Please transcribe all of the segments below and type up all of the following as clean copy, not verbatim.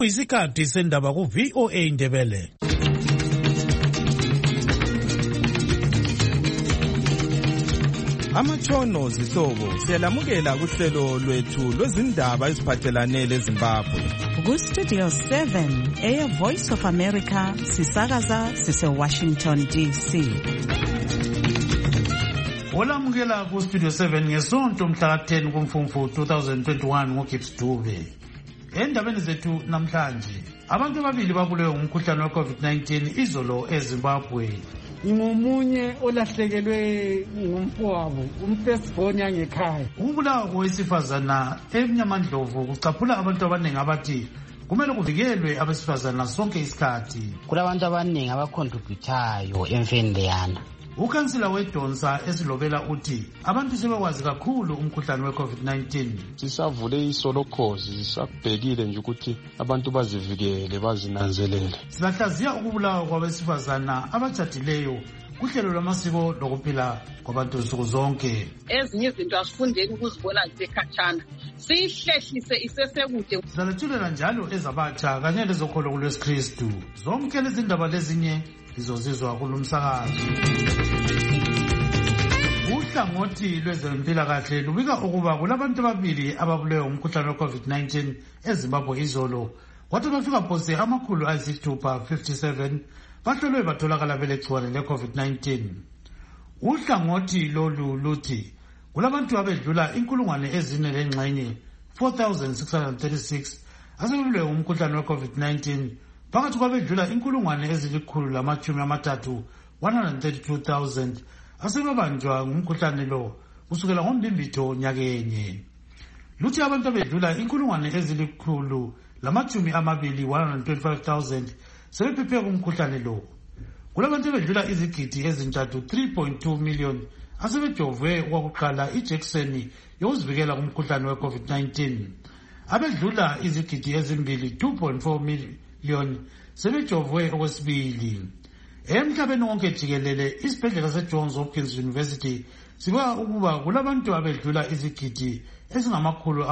Isikhathi sendaba ku VOA Ndebele. Amatshono zihlobo siyalamukela kuhlelo lwethu lwezindaba eziphathelane leZimbabwe. Ku Studio 7 Air Voice of America sisakaza sise Washington DC. Olamukela ku Studio 7 ngesonto mhla 10 kuMfumfu 2021 ngoGibbs Dube. Endabeni zethu namhlanje abantu ababili babulewe ngumkhuhlane we-COVID-19 izolo eZimbabwe. Ngomunye olahlekelwe ngumfowabo umfirstborn yangekhaya. Ukubulawa kowesifazana eMnyamandlovu kucaphula abantu abaningi abathi kumele kuvikelwe abesifazana sonke isikhathi. Kulabantu abaningi abacontributayo emfeni leyana. Ukhansila weDonsa esilobela uthi abantu sebekwazi kakhulu umkhuhlane we-COVID-19. Sisavule isolokhozi sisabhekile nje ukuthi abantu bazivikele bazinanzelele. Sibahlaziya ukubulawa kwabesifazana abatshadileyo kuhlelo lwamasiko lokuphila kwabantu nsuku zonke. Ezinye izinto asifundeni ukuzibona zisekhatshana siyihlehlise isesekude. Sizalethulela njalo ezabatsha kanye lezokholo kulwesikristu. Zonke lezi ndaba lezinye izozizwa kulumsakazo. Uhlangothi lwezempilakahle lubika ukuba kulabantu ababili ababulewe ngumkhuhlane we-COVID-19 eZimbabwe izolo. Kwathi bafika phose amakhulu ayisithupha 57 bahlolwe batholakala belegciwane le-COVID-19. Uhlangothi lolu luthi kulabantu abedlula 4,000 4,636 asebebulewe ngumkhuhlane we-COVID-19 phakathi kwabedlula 132,000 asebebanjwa ngumkhuhlane lo kusukela ngoMbimbitho nyakenye. Luthi abantu abedlula 125,000 sebephephe kumkhuhlane lo. Kulabantu abedlula izigidi ezintathu 3.2 million asebejovwe okwakuqala ijekiseni yokuzivikela kumkhuhlane we-COVID-19. Abedlula izigidi ezimbili 2.4 million sebejovwe okwesibili. Emhlabeni wonke jikelele isibhedlela seJohns Hopkins University sibeka ukuba kulabantu abedlula izigidi ezingamakhulu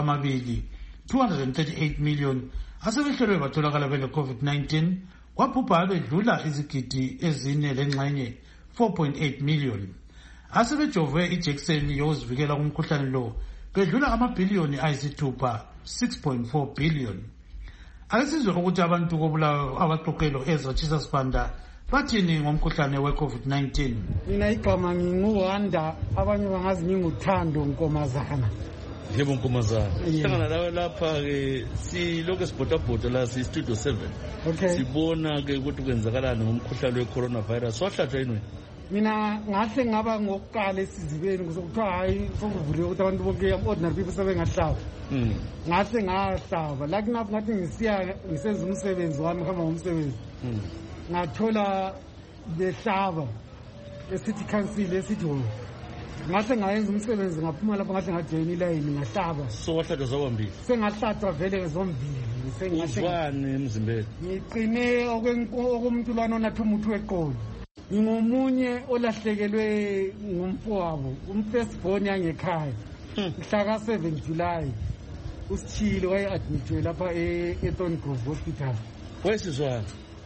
238 million asebehlelwe batholakala bele-COVID-19 kwabhubha abedlula izigidi ezine lengxenye 4.8 million. Asebejovwe ijekiseni yokuzivikela kumkhuhlane lo bedlula amabhiliyoni ayisithupha 6.4 billion. Akesizwe ukuthi abantu kobulawa abaqoqelo ezatshisa sibanda bathini ngomkhuhlane we-COVID-19. Mina igama nginguWanda, abanye bangazi nginguThando Nkomazana. Yebo Nkomazana. Sihlangana lawe lapha ke silokho sibhodabhoda la si-Studio 7. Okay. Sibona ke ukuthi kwenzakalani ngomkhuhlane we-coronavirus. Wahlatshwa yini wena? Mina ngahle ngaba ngokuqala esizibeni kuzokuthiwa hayi sokuvuliwe ukuthi abantu bonke ordinary people sebengahlaba. Ngahle ngahlaba like nafu ngathi ngisenza umsebenzi wami ngihamba ngomsebenzi. Ngathola behlaba eCity Council esithi ngahle ngayenza umsebenzi ngaphuma lapho ngahle ngajoin iline ngahlaba. So wahlatshwa zombili? Sengahlatshwa vele zombili. Sengahlatshwa emzimbeni. Ngiqine okomuntu lwana onathi umuthi weqolo. Ngomunye olahlekelwe ngumfowabo umfirstborn yangekhaya. Mhla ka-7 July uSithile waye-admitwe lapha eThorn Grove Hospital. Wesizwana?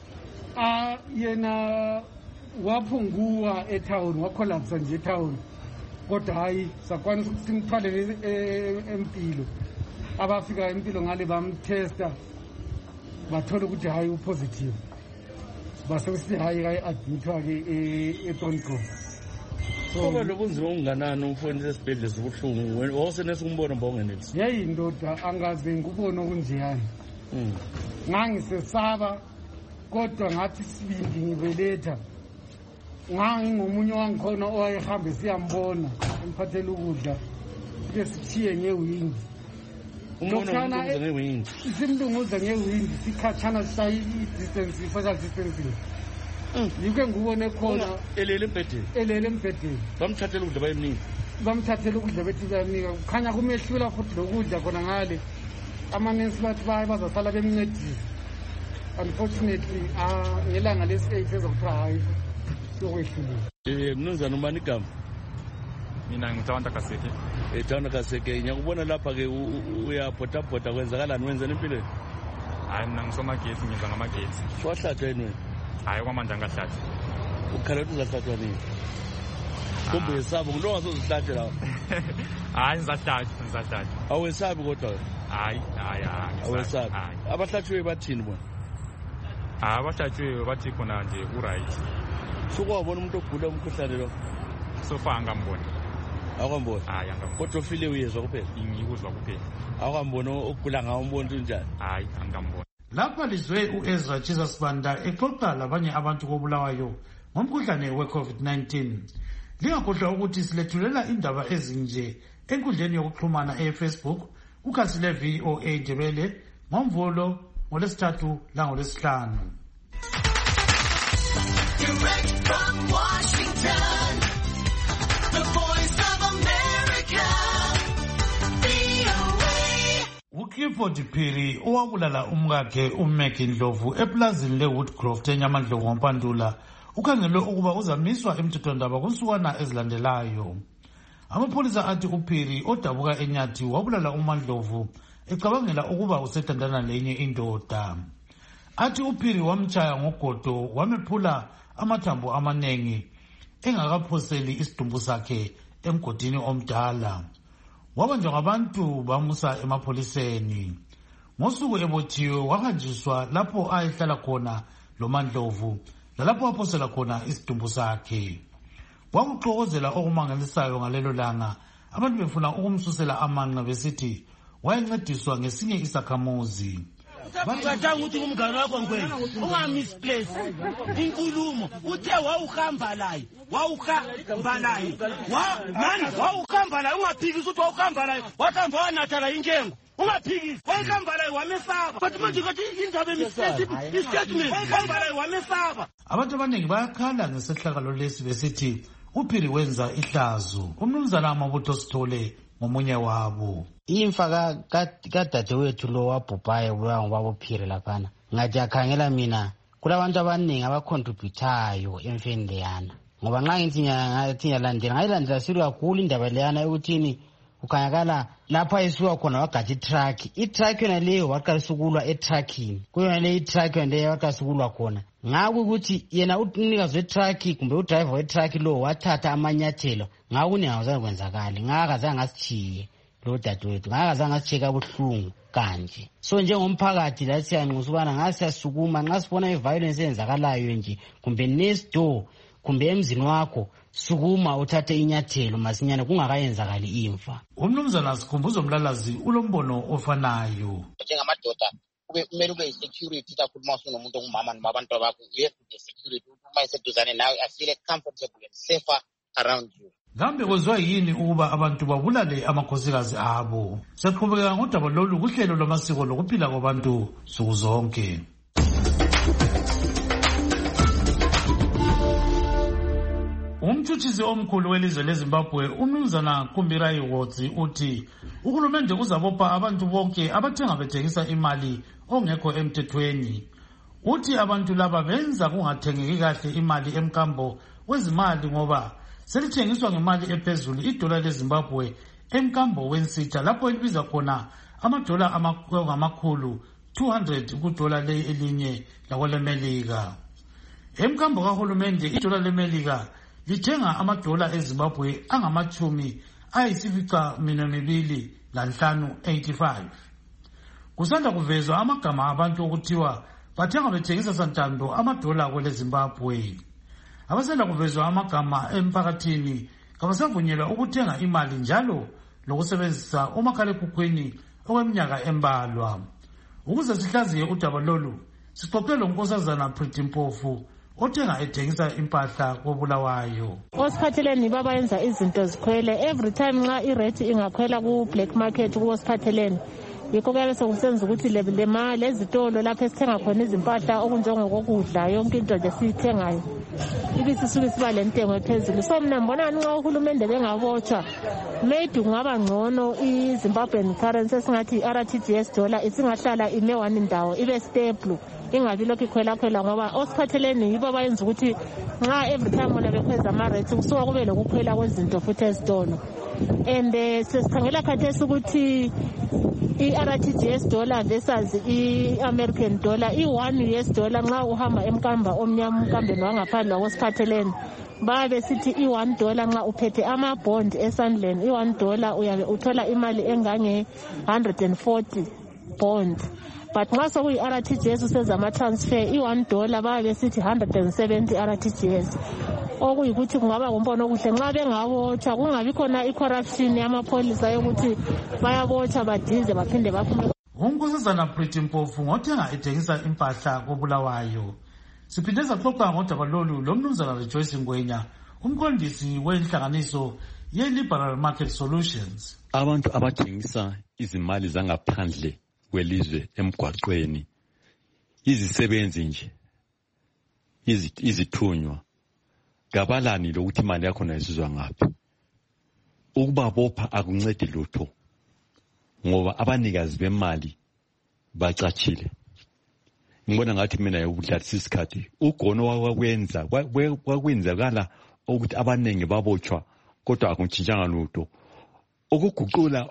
Yena waphunguwa etown wakholapsa nje etown kodwa hayi sakwanisa ukuthi simthwale empilo. Abafika empilo ngale bamtesta bathola ukuthi hayi upositive. Base usithi hayi admithwa ke eThorn Grove. Ngoba lokunzima unganani umfowenu esibhedlela sobuhlungu wayesenesa ukumbona mbongenelisi. Yayindoda angaze ngubona okunjeyani. Ngangisesaba kodwa ngathi sibindi ngibeletha. Ngomunye wangikhona owayehambe siyambona emphathela ukudla ke sithiye ngewindi. Umbona ngewindi. Simlunguza ngewindi sikhatshana sisayi distance social distancing. Yike ngubone khona elele embhedeni. Elele embhedeni. Bamthathela ukudla bayemnika. Bamthathela ukudla bethi bayanika. Kukhanya kumehlula futhi lokudla khona ngale. Amanensi bathi bazasala bemncedisa. Unfortunately ngelanga lesi-8 ezokuthiwa hayi sokwehlulile. Mnumzana ubani igama? Mina ngithanda Kaseke. Ethanda Kaseke. Ngiyakubona lapha ke uyabhodabhoda kwenzakalani wenzeni empilweni? hayi mina ngisomagetsi ngenza ngamagetsi. Wahlatshwa yini wena? Hayi kwamanje angahlatshwa. Ukhala ukuthi uzahlatshwa nini? Kumbe yesabo ngilo ngazozihlatshwa lawo. Hayi ngizahlatshwa. Awesabi kodwa. Hayi. Awesabi. Abahlatshwe bathini bona? Abahlatshwe bathi khona nje uright. Sukwabona umuntu ogula umkhuhlane lo. Sofa angamboni. Awukamboni? Hayi angamboni. Kodwa ufile uyezwa kuphela? Ngikuzwa kuphela. Awukamboni ogula ngawo umbona unjani? Hayi angamboni. Lapha lizwe uEzra Jesus Banda exoxa labanye abantu kobulawayo ngomkhuhlane we-COVID-19. Lingakhohlwa ukuthi silethulela indaba ezinje enkundleni yokuxhumana eFacebook kukhasi le-VOA Ndebele ngoMvulo, ngoLwesithathu langoLwesihlanu. Direct from Washington, the Voice of America, VOA. uClifford Phiri owabulala umkakhe uMaggie Ndlovu eplazini leWoodcroft eNyamandlovu ngoMpandula ukhangelwe ukuba uzamiswa emthethwandaba kunsukwana ezilandelayo. Amapholisa athi uPhiri odabuka eNyathi wabulala uMandlovu ecabangela ukuba usethandana lenye indoda. Athi uPhiri wamtshaya ngogodo wamephula amathambo amanengi engakaphoseli isidumbu sakhe emgodini omdala. Wabanjwa ngabantu bamusa emapholiseni. Ngosuku ebothiwe wahanjiswa lapho ayehlala khona loMandlovu lalapho waphosela khona isidumbu sakhe. Wakuxokozela okumangalisayo ngalelo langa, abantu befuna ukumsusela amanqe besithi wayencediswa ngesinye isakhamuzi. Bangathanga ukuthi umngane wakho ngwena ungamisplace inkulumo uthe wawuhamba laye wawuhamba laye ungaphikisi ukuthi wawuhamba laye wathamba wanathala inkengo ungaphikisi wawuhamba laye wamesaba but manje kathi indaba emi-statement wawuhamba laye wamesaba. Abantu abaningi bayakhala ngesehlakalo lesi besithi uPhiri wenza ihlazo. Umnumzana Amabutho Sithole ngomunye wabo. Imfa kadadewethu lo wabhubhayo ubulawa ngubaba uPhiri laphana ngathi akhangela mina kulabantu abaningi abacontributayo emfeni leyana, ngoba nxa ngithi ngiyalandela ngayilandela sili kakhulu indaba leyana ekuthini ukhanyakala lapha esuka khona wagathi itruck yona leyo waqalisa ukulwa etruckini kuyona leyo itruck yona leyo waqalisa ukulwa khona ngakukuthi yena umnikazi wetruck kumbe udriver wetruck lo wathatha amanyathelo ngakungazange kwenzakala ngakazange ngasithiye lo dadewethu ngakazange ngasithiye kabuhlungu kanje. So njengomphakathi la siyanxusa ubana ngasiyasukuma nxa sibona iviolence eyenzakalayo nje kumbe next door kumbe emzini wakho sukuma uthathe inyathelo masinyane kungakayenzakali imfa. Umnumzana Sikhumbuzo Mlalazi ulombono ofanayo. Njengamadoda kumele ube security kakhulu uma usunomuntu ongumama noma abantu bakho, you have to be security uma iseduzane nawe afile comfortable and safer around you. Kambe kuzwa yini ukuba abantu babulale amakhosikazi abo? Siqhubeka ngodaba lolu kuhlelo lwamasiko lokuphila kwabantu suku zonke. Umtshutshisi omkhulu welizwe leZimbabwe uMnumzana Kumbirai Wotsi uthi uhulumende uzabopha abantu bonke abathenga bethengisa imali ongekho emthethweni. Uthi abantu laba benza kungathengeki kahle imali emkambo wezimali ngoba selithengiswa ngemali ephezulu idola leZimbabwe emkambo wensitha lapho elibiza khona amadola amakhulu 200 kudola elinye lakwelemelika. Emkambo kahulumende idola lemelika lithenga amadola eZimbabwe angama-2.85. Kusanda kuvezwa amagama abantu okuthiwa bathenga bethengisa santando amadola kweleZimbabwe. Abasanda kuvezwa amagama emphakathini kabasavunyelwa ukuthenga imali njalo lokusebenzisa umakhalekhukhwini okweminyaka embalwa. Ukuze sihlaziye udaba lolu sixoxe lonkosazana Pretty Mpofu othenga ethengisa impahla kobulawayo. Osiphatheleni babayenza izinto zikhwele every time nxa irate ingakhwela ku black market kuosiphatheleni. Yikho kuyabe sekusenza ukuthi lezitolo lapho esithenga khona izimpahla okunjengokudla yonke into nje siyithengayo ibisisuke siba lentengo ephezulu. So mina mbona nxa uhulumende bengabotshwa maybe kungaba ngcono iZimbabwean currency esingathi RTGS dollar isingahlala ime one ndawo ibe stable ingabi lokhu ikhwela ngoba osiphatheleni yibo bayenza ukuthi nxa every time bona bekhweza ama-rates kusuka kube lokukhwela kwezinto futhi ezitolo. And sesikhangela khathesi ukuthi i-RTGS dollar versus i-American dollar. I-1 US dollar nxa uhamba emkamba omnyama umkambeni wangaphandle wakwesiphatheleni babe sithi i-1 dollar nxa uphethe amabond esandleni i-1 dollar uyabe uthola imali engange 140 bond. But nxa sokuyi-RTGS usezama-transfer i-1 dollar babe sithi 170 RTGS. Okuyikuthi kungaba ngumbono okuhle nxa bengabotshwa kungabi khona i-corruption yamapholisa yokuthi bayabotshwa badize baphinde baphume. uNkosazana Pretty Mpofu ngothenga ethengisa impahla koBulawayo. Siphinde saxoxa ngodaba lolu lomnumzana Rejoice Ngwenya, umqondisi wenhlanganiso ye-Liberal Market Solutions. Abantu abathengisa izimali zangaphandle kwelizwe emgwaqweni, izisebenzi nje, izithunywa, gabalani lokuthi imali yakho nayisizwa ngaphi. Ukuba bopha akuncedi lutho, ngoba abanikazi bemali bacatshile. Ngibona ngathi mina yokudlalisa isikhathi ugono wakwenzakala ukuthi abaningi babotshwa kodwa akuntshintshanga lutho. Ukuguqula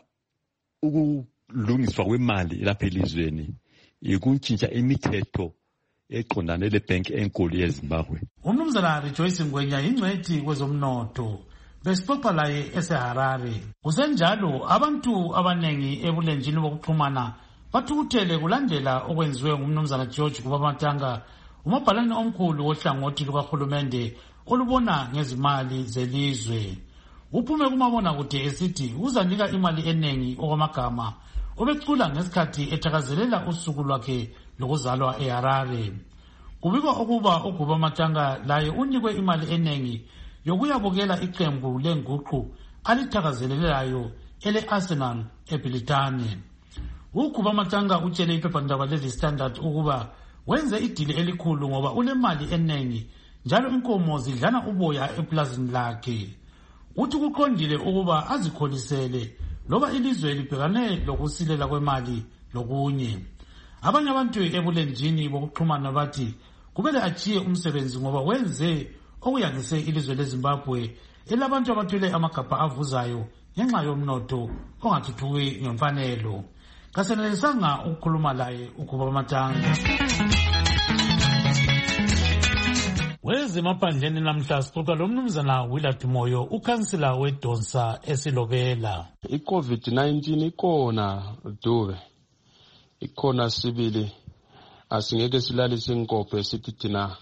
ukulungiswa kwemali lapha elizweni ikuntshintsha imithetho eqondane lebank enkulu yeZimbabwe. Umnumzana Rejoice Ngwenya yingcwethi kwezomnotho. Besixoxa laye eseHarare. Kusenjalo abantu abanengi ebulenjini bokuxhumana bathukuthele kulandela okwenziwe ngumnumzana George Kubamatanga, umabhalane omkhulu wohlangothi lukahulumende olubona ngezimali zelizwe. Uphume kumabona kude esithi uzanika imali enengi okwamagama obecula ngesikhathi ethakazelela usuku lwakhe lokuzalwa eHarare. Kubikwa ukuba uGubamatanga laye unikwe imali enengi yokuyabukela iqembu lenguqu alithakazelelayo ele-Arsenal eBritane. uGubamatanga utshele iphephandaba leli Standard ukuba wenze idili elikhulu ngoba unemali enengi njalo inkomo zidlana uboya eplazini lakhe. Uthi kuqondile ukuba azikholisele loba ilizwe libhekane lokusilela kwemali lokunye. Abanye abantu ebulenjini bokuxhumana bathi kumele achiye umsebenzi ngoba wenze okuyangise ilizwe leZimbabwe elabantu abathwele amagabha avuzayo ngenxa yomnotho ongathuthuki ngemfanelo. Kasenelisanga ukukhuluma laye uGubamatanga. Wezemaphandleni namhla sixoxa lomnumzana Willard Moyo, ukhansila weDonsa eSilobela. I-COVID-19 ikona Dube, ikona sibili, asingeke silalise inkopho esithi thina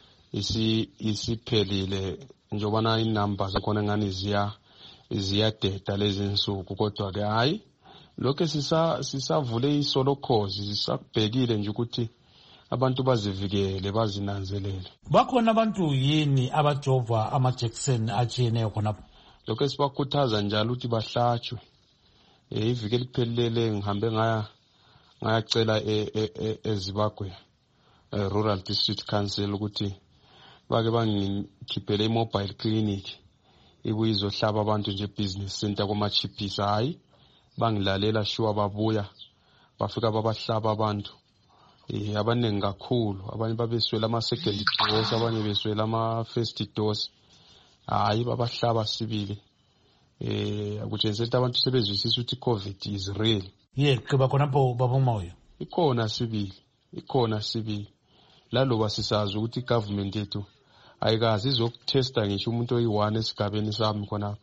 isiphelile njobana inamba zakhona ngani ziyadeda lezi nsuku, kodwa ke hayi lokho sisavule isolokhozi, sisabhekile nje ukuthi abantu bazivikele bazinanzelele. Bakhona abantu yini abajova amajekiseni atshiyeneyo khonapho? Lokho sibakhuthaza njalo ukuthi bahlatshwe. Iviki eliphelele ngihambe ngayacela eZimbabwe Rural District Council ukuthi bake bangikhiphele i-mobile clinic ibuye izohlaba abantu nje business center kwamachipisa. Hayi bangilalela sure babuya bafika babahlaba abantu abaningi kakhulu, abanye babeswela ama-second dose, abanye beswela ama-first dose. Hayi babahlaba sibili. Akutshengisa ukuthi abantu sebezwisisa ukuthi i-COVID is real. Qiba khonapho Baba Moyo. Ikona sibili. Laloba sisazi ukuthi i-government yethu ayikazi izokutesta ngisho umuntu oyi-1 esigabeni sami khonapho.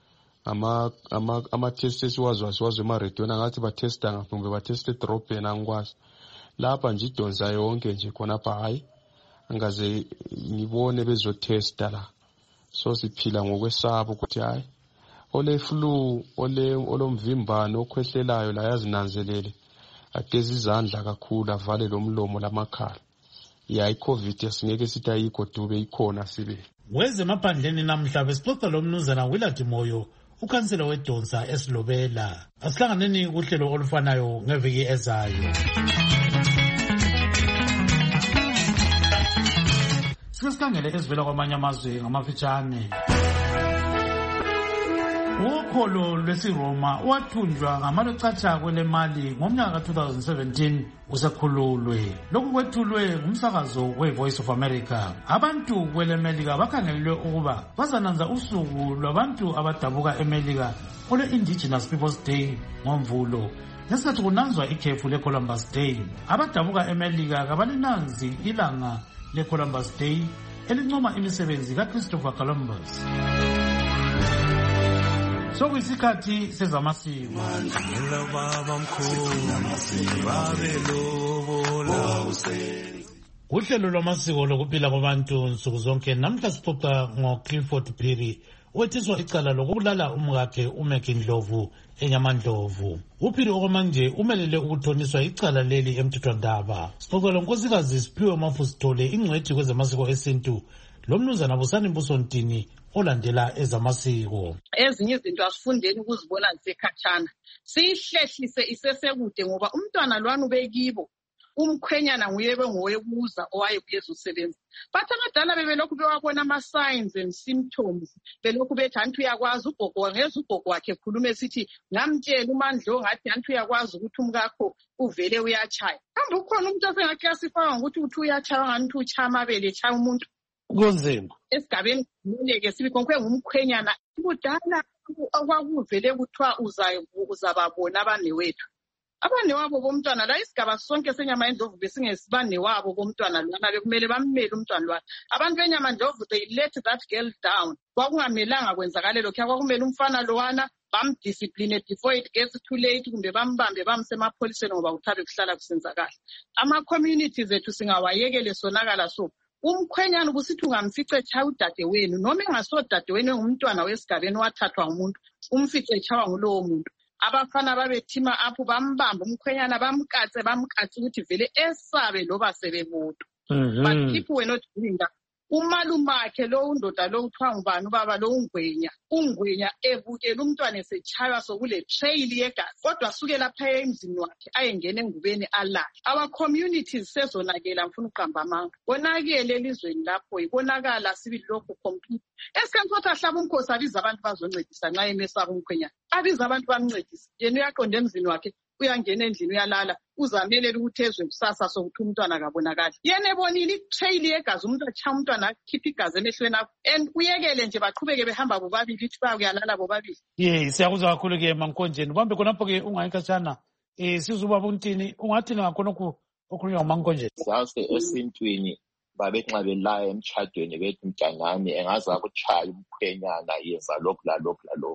Ama-test esiwazwe ema-radio ngathi batesta ngaphi, kumbe bateste edrobheni angikwazi. Lapha nje idonsa yonke nje khonapha hayi angaze ngibone bezotesta la. So siphila ngokwesaba ukuthi hayi ole flu olomvimbano okhwehlelayo la yazinanzelele, ageza izandla kakhulu, avale lomlomo lamakhala. I-COVID asingeke sithi ayikho Dube, ikhona sibili. Wezemaphandleni namhla besixoxa lomnumzana Willard Moyo, ukhansela weDonsa eSilobela. Asihlanganeni kuhlelo olufanayo ngeviki ezayo. Sikhangele ezivela kwamanye amazwe ngamafitshane. Ukholo lwesiRoma wathunjwa ngamalochacha kwelemali ngomnyaka ka-2017 usekhululwe. Lokhu kwethulwe ngumsakazo we-Voice of America. Abantu kwelemelika bakhangelelwe ukuba bazananza usuku lwabantu abadabuka emelika olwe-Indigenous Peoples Day ngomvulo ngesikhathi kunanzwa ikhefu leColumbus Day, abadabuka eMelika kabalinanzi ilanga leColumbus Day elincoma imisebenzi kaChristopher Columbus. Sokuyisikhathi sezamasiko. Uhlelo lwamasiko lokuphila kwabantu nsuku zonke namhla sixoxa ngoClifford Phiri wethiswa icala lokubulala umkakhe uMaggie Ndlovu eNyamandlovu. uPhiri okwamanje umelele ukuthoniswa icala leli emthethwandaba. Sixoxa lonkosikazi Siphiwe Mafusithole ingcwethi kwezamasiko esintu lomnumzana Busani Mbusontini olandela ezamasiko. Ezinye izinto asifundeni ukuzibona zisekhatshana, siyihlehlise isesekude ngoba umntwana lwana ubekibo. Umkhwenyana nguye bengoyekuza owayephezulu usebenza. Bathi abadala bebelokhu bewabona ama-signs and symptoms. Belokhu bethi antu uyakwazi ugogo ngeze ugogo wakhe ekhuluma esithi ngamtshela uMandlo ngathi antu uyakwazi ukuthi umkakho uvele uyachaya. Kambe ukhona umuntu osengaklasifika ngokuthi uthi uyachaya ngani uchaya amabele echaya umuntu. Kunzima. Esigabeni kumele sibe konke ngumkhwenyana. Kudala okwakuvele kuthiwa uzababona abanewethu. Abanewabo bomntwana la isigaba sonke seNyamandlovu besingesibane-wabo bomntwana lwana bekumele bamele umntwana lwana. Abantu beNyamandlovu they let that girl down. Kwakungamelanga kwenzakale lokho, kwakumele umfana lowana bamdiscipline before it gets too late, kumbe bambambe bamse emapholiseni ngoba kuthabe kuhlala kusenzakala. Ama-communities ethu singawayekele sonakala so. Umkhwenyana ubusithi ungamfice echaya udade wenu noma engasodade wenu ngumntwana wesigabeni wathathwa ngumuntu umfice echawa ngulowo muntu. Abafana babethima apho bambamba umkhwenyana bamkatse ukuthi vele esabe loba sebebodwa. But people were not doing that. Umalumakhe lo undoda lo uthiwa ngubani ubaba lo ungwenya ebukela umntwana esechaywa sokule trail yegazi kodwa suke lapha emzini wakhe ayengena engubeni alala. Our communities sezonakela mfuna uqamba amanga. Konakele elizweni lapho ibonakala sibili lokho complete. Esikhathi sokuthi ahlaba umkhosi abiza abantu bazoncedisa nxa emesaba umkhwenyana. Abiza abantu bamncedisa. Yena uyaqonda emzini wakhe uyangena endlini uyalala uzamelela ukuthi ezwe kusasa sokuthi umntwana akabonakali. Yena ebonile itrail yegazi umuntu achaya umntwana akhipha igazi emehlweni akho and uyekele nje baqhubeke behamba bobabili ithi bayalala bobabili. Siyakuzwa kakhulu ke Mankonjeni. Ubambe khonapho ke ungayikhatshana sizubaba uNtini ungathi ngakhona okukhulunywa nguMankonjeni. Sase esintwini babethi nxa belaya emtshadweni bethi mntanami engaza kuchaya umkhwenyana yenza lokhu lalokhu lalokhu.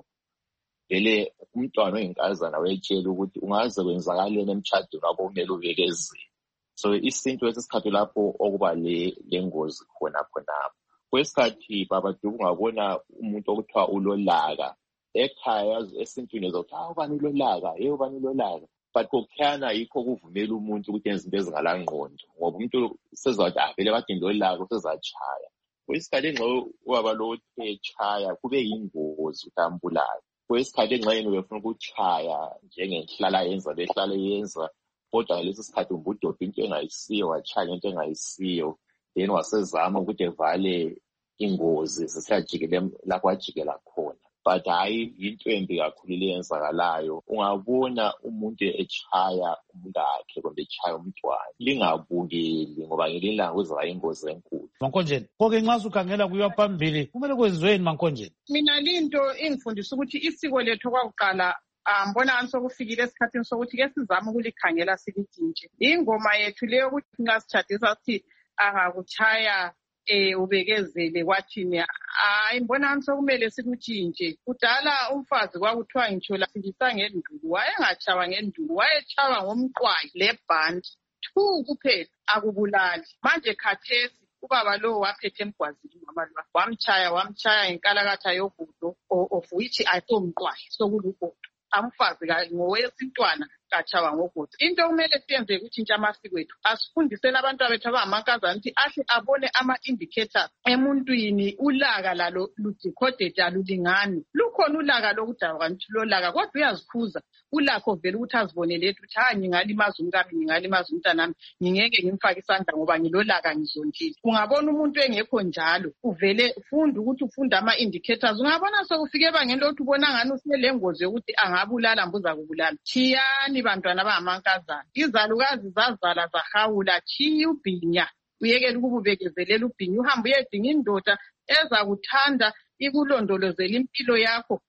Vele umntwana oyinkazana wetshela ukuthi ungaze kwenzakaleni emtshadweni wakho kumele ubekezele. So isinto esesikhathi lapho okuba lengozi khonapho. Kwesikhathi babaduku ungabona umuntu okuthiwa ulolaka ekhaya esintwini ezokuthi ubani ulolaka ubani ulolaka. But kokuthana yikho kuvumela umuntu ukuthi enze izinto ezingalangqondo ngoba umuntu sezathi vele kade ngilolaka usezachaya. Kwesikhathi nxa ubaba lo echaya kube yingozi utambulayo. Kwesikhathi engxenye befuna ukuchaya njengenhlala yenza behlala yenza kodwa ngalesi sikhathi umbudoda into engayisiyo wachaya into engayisiyo then wasezama ukuthi evale ingozi zisajikele lapho ajikela khona. But hayi into embi kakhulu leyenzakalayo. Ungabona umuntu echaya umkakhe kumbe echaya umntwana lingabukeli ngoba ngelinye ilanga kuzaba ingozi enkulu. Mankonjeni konke nxa ukhangela kuyiwa phambili kumele kwenziweni Mankonjeni? Mina linto ingifundisa ukuthi isiko lethu kwakuqala mbona ansokufikile esikhathini sokuthi ke sizama ukulikhangela silitshintshe. Ingoma yethu leyo ukuthi nxa sitshadisa sithi angakuchaya ubekezele kwathini. Mbona ansokumele sikutshintshe. Kudala umfazi kwakuthiwa ngitsho lafikisa ngendulu wayengachawa ngendulu wayechawa ngomqwayi lebhandi 2 kuphela akubulali. Manje khathesi ubaba lo waphethe emgwazini ngamalwa wamchaya inkalakatha yogudo of which ayisomqwayi sokulugodo. Amfazi ngowesintwana kachawa ngogodo. Into kumele siyenze ukuthi amasiko ethu asifundisele abantu abethu abangamankazana ukuthi ahle abone ama-indicators emuntwini. Ulaka lalo ludicoded alulingani. Lukhona ulaka lokudalwa kanti lolaka kodwa uyazikhuza ulakho vele ukuthi azibonele ukuthi ngingalimaza umkami ngingalimaza umntanami ngingeke ngimfake isandla ngoba ngilolaka ngizondlile. Ungabona umuntu engekho njalo uvele funda ukuthi ufunda ama-indicators. Ungabona sokufike ebangeni lokuthi ubona ngani uselengozi yokuthi angabulala mbuza kubulala. Chiyani bantwana abangamankazana. Izalukazi zazala zahawula chiya ubhinya. Uyekele ukubekezelela ubhinya uhambe uyedinga indoda ezakuthanda ikulondolozela impilo yakho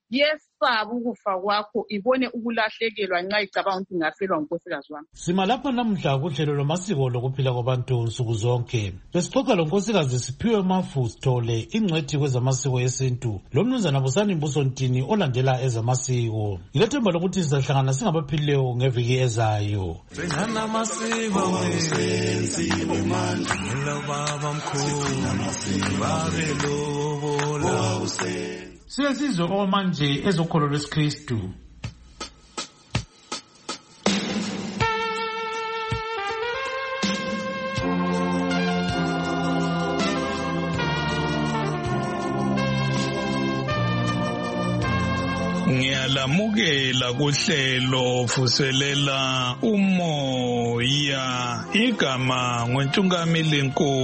yesaba ukufa kwakho ibone ukulahlekelwa nxa icabanga ukuthi ngafelwa ngunkosikazi wami. Sima lapha namhla kuhlelo lwamasiko lokuphila kwabantu nsuku zonke. Besixoxa lonkosikazi Siphiwe Mafusithole, ingcwethi kwezamasiko esintu, lomnumzana Busani Mbusontini olandela ezamasiko. Ngilethemba lokuthi sizahlangana singabaphilileyo ngeviki ezayo. Siyasizwe okwamanje ezokholo lwesikristu. Ngiyalamukela kuhlelo vuselela umoya, igama nguNtungamili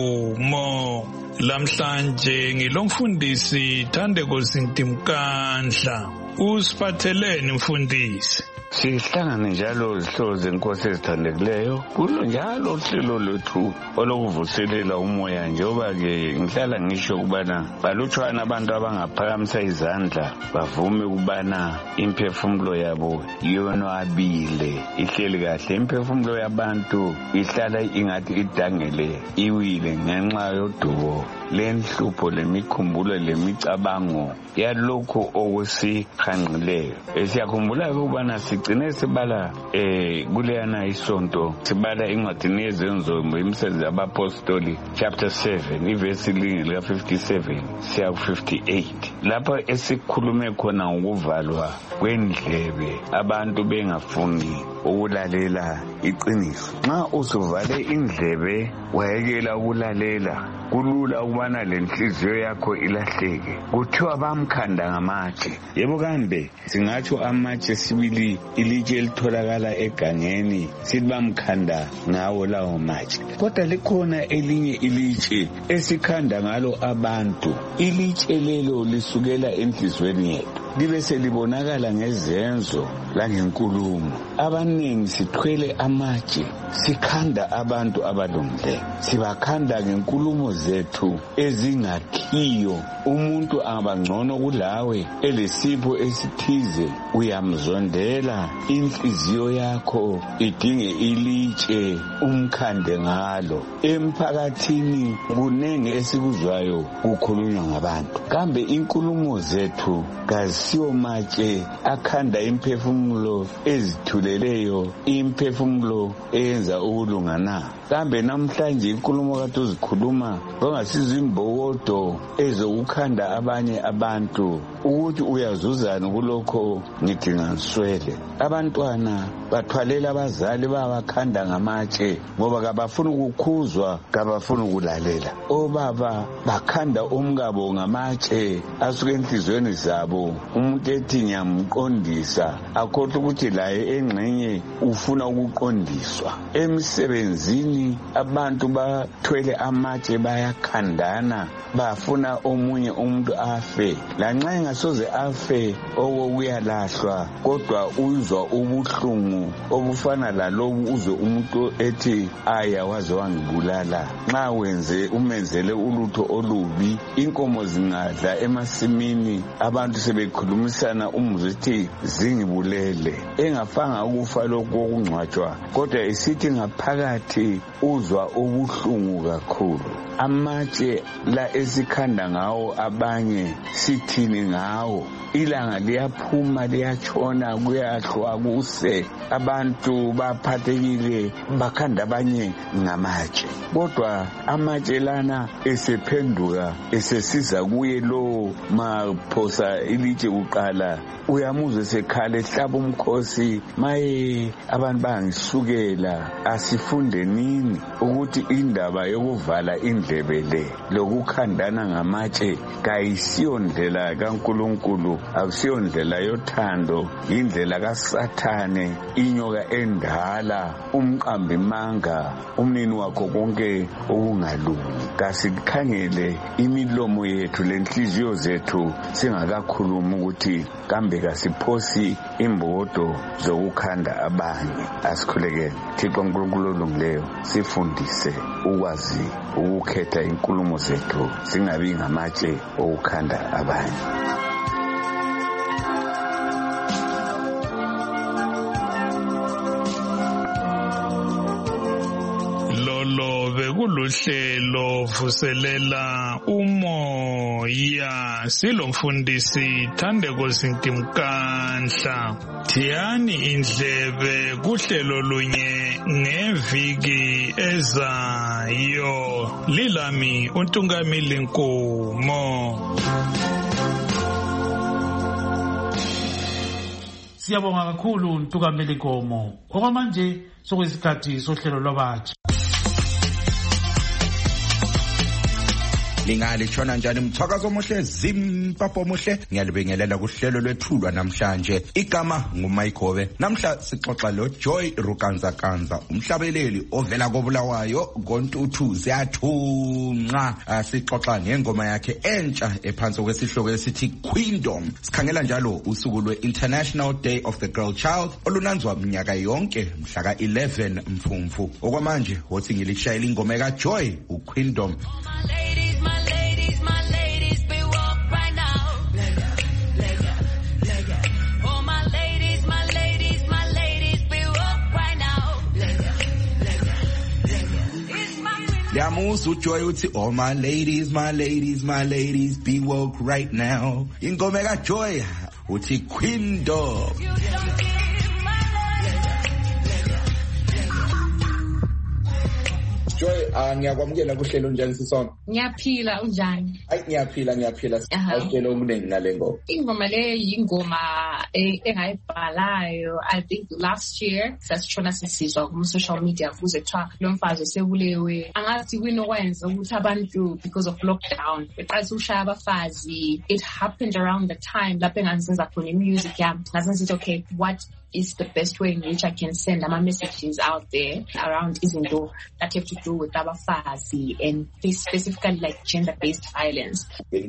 Nkomo. Lamhlanje ngilomfundisi Thandeko Sintimkandla. Usiphatheleni mfundisi? Sihlangane njalo izihlobo zenkosi ezithandekileyo kulo njalo uhlelo lwethu olokuvuselela umoya, njengoba-ke ngihlala ngisho ukubana balutshwana abantu abangaphakamisa izandla bavume ukubana imphefumulo yabo yonwabile, ihleli kahle. Imphefumulo yabantu ihlala ingathi idangele iwile ngenxa yodubo lenhlupho lemikhumbulo lemicabango yalokho okusihanqileyo. Siyakhumbula ukubana sigcine sibala kuleyana isonto sibala incwadini yezenzo imisebenzi yabapostoli chapter 7 ivesi lika 57 siya 58, lapha esikhulume khona ukuvalwa kwendlebe, abantu bengafuni ukulalela iqiniso. Nxa usuvale indlebe wayekela ukulalela, kulula ukubana lenhliziyo yakho ilahleke. Kuthiwa bamkhanda ngamatshe. Yebo kambe singatsho amatshe sibili ilitshe elitholakala egangeni sithi bamkhanda ngawo lawo matshe. Kodwa likhona elinye ilitshe esikhanda ngalo abantu. Ilitshe lelo lisukela enhlizweni yethu libe selibonakala ngezenzo langenkulumo. Abaningi sithwele amatshe sikhanda abantu abalungileyo, sibakhanda ngenkulumo zethu ezingakhiyo. Umuntu angabangcono kulawe elesipho esithize, uyamzondela, inhliziyo yakho idinge ilitshe umkhande ngalo. Emphakathini kunengi esikuzwayo kukhulunywa ngabantu, kambe inkulumo zethu kasiyo matshe akhanda imphefumulo ezithuleleyo, imphefumulo eyenza ukulungana. Kambe namhlanje inkulumo kade uzikhuluma bangasizwa imbokodo ezokukhanda abanye abantu ukuthi uyazuzana kulokho ngidinga nswele. Abantwana bathwalela abazali babakhanda ngamatshe ngoba kabafuna ukukhuzwa, kabafuna ukulalela. Obaba bakhanda omkabo ngamatshe asuke enhlizweni zabo. Umuntu ethi ngiyamqondisa akhohle ukuthi laye engxenye ufuna ukuqondiswa. Emsebenzini abantu bathwele amatshe bayakhandana, bafuna omunye umuntu afe. Lanxa engasoze afe okuyalahlwa, kodwa uzwa ubuhlungu obufana lalobu uzwe umuntu ethi aya waze wangibulala. Nxa umenzele ulutho olubi, inkomo zingadla emasimini, abantu sebekhulumisana umuzwe ethi zingibulele. Engafanga ukufa lokho okungcwatshwa, kodwa esithi ngaphakathi uzwa ubuhlungu kakhulu. Amatshe la esikhanda ngawo abanye sithini ngawo? Ilanga liyaphuma liyatshona kuyahlwa kuse, abantu baphathekile bakhanda abanye ngamatshe. Kodwa amatshe lana esephenduka esesiza kuye lo maphosa ilitshe uqala, uyamuzwe esekhala ehlaba umkhosi, maye abantu bangisukela. Asifunde nini ukuthi indaba yokuvala indlebe le lokukhandana ngamatshe kayisiyo ndlela kaNkulunkulu, akusiyo ndlela yothando, indlela kaSathane, inyoka endala, umqambi manga, umnini wakho konke okungalungi. Kasikhangele imilomo yethu lenhliziyo zethu singakakhulumi ukuthi kambe kasiphosi imbodo zokukhanda abanye. Asikhulekele Thixo uNkulunkulu olungileyo, sifundise ukwazi ukukhetha inkulumo zethu, singabi ngamatshe okukhanda abanye. kulolu hlelo vuselela umoya silomfundisi Thandeko Sintimkandla. Thiyani indlebe kuhlelo lunye ngeviki ezayo. Lilami uNtungamili Nkomo. Siyabonga kakhulu uNtungamili Nkomo. Okwamanje sokuyisikhathi sohlelo lwabatsha. Lingalishona njani mthakazo omuhle zimpapho omuhle ngiyalibingelela kuhlelo lwethulwa namhlanje. Igama nguMayigobe. Namhla sixoxa lo Joy Rukanza umhlabeleli ovela koBulawayo koNtuthu ziyathunqa. Sixoxa ngengoma yakhe entsha ephansi kwesihloko esithi Queendom. Sikhangela njalo usuku lwe-International Day of the Girl Child olunanzwa mnyaka yonke mhla ka-11 Mfumfu. Okwamanje wothi ngilishayela ingoma kaJoy uQueendom. Yamuzu uJoy uthi oh my ladies be woke right now. Ingoma kaJoy uthi Queendom. Joy, ngiyakwamukela kuhlelo njani sisona? Ngiyaphila unjani? Ayi ngiyaphila. Awuhlelo okuningi ngale ngoma. Ingoma le yingoma engayibhalayo I think last year sasitshona sisizwa ku social media kuze kuthiwa lo mfazi sebulewe. Angathi kwinokwenza ukuthi abantu because of lockdown beqalisa ushaya abafazi. It happened around the time lapho engangisenza khona music yami. Ngasenza okay, what is the best way in which I can send my messages out there around izinto that have to do with abafazi and specifically like gender-based violence. It's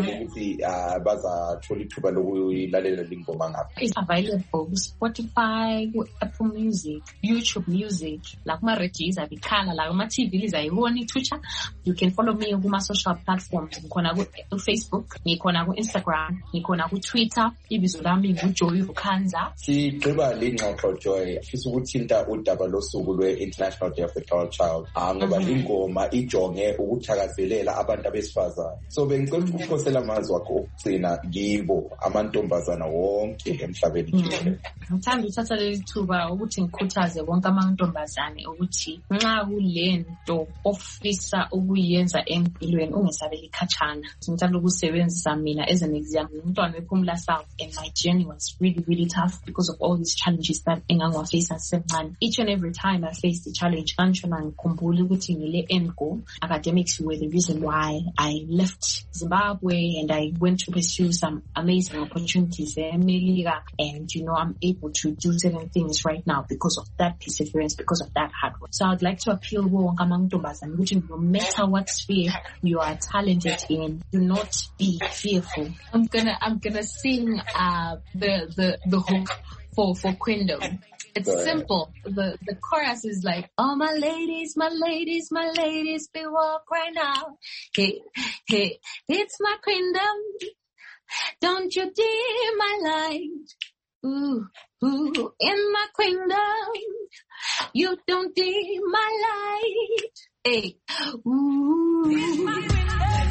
available on Spotify, Apple Music, YouTube Music, like my radios abikhala, like my TV is on Twitter. You can follow me on my social platforms. Ngikona ku Facebook, ngikona ku Instagram, ngikona ku Twitter. Ibizo lami nguJoy Rukanza. Siqheba lengxoxo Joy fisa ukuthinta udaba losuku lwe-International Day of the Girl Child. Ngoba ingoma ijonge ukuthakazelela abantu abesifazane. So bengicela ukukhosela amazwi wakho okugcina kibo amantombazana wonke emhlabeni jikelele. Ngithanda uthatha leli thuba ukuthi ngikhuthaze wonke amantombazane ukuthi nxa kulento ofisa ukuyenza empilweni ungesabeli khatshana. Ngithanda ukusebenzisa mina as an example. Umntwana wePhumula South and my journey was really tough because of all these challenges that engangwafaced asemncane. Each and every time I faced a challenge, ngangishona ngikhumbula ukuthi ngile end goal. Academics were the reason why I left Zimbabwe and I went to pursue some amazing opportunities in America. And I'm able to do certain things right now because of that perseverance, because of that hard work. So I'd like to appeal wonke amantombazane ukuthi no matter what sphere you are talented in, do not be fearful. I'm gonna sing the hook for Queendom. It's simple. The chorus is like, oh my ladies, be woke right now. Hey, it's my Queendom. Don't you dim my light. Ooh, in my Queendom. You don't dim my light. Hey, ooh. It's my Queendom.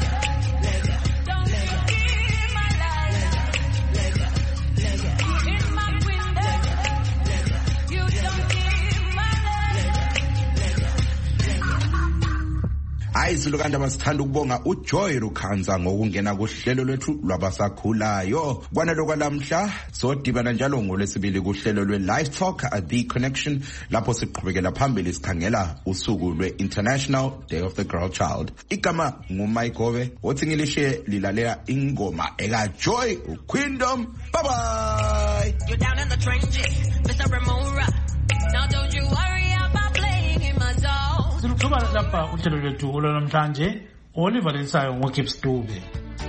Ayizulu kanti abasithanda ukubonga uJoy Rukanza ngokungena kuhlelo lwethu lwabasakhulayo. Kwanalo kwalamhla sodibana njalo ngolwesibili kuhlelo lwe-Live Talk at The Connection lapho siqhubekela phambili sikhangela usuku lwe-International Day of the Girl Child. Igama nguMayigobe wothi ngilishiye lilalela ingoma ekaJoy uQueendom. Bye bye. You're down in the trenches, Mr. Remora. Now don't you worry about playing in my zone. Siluthuba lapha uhlelo lwethu olwanamhlanje Oliver Lensayo ngoGibbs Dube.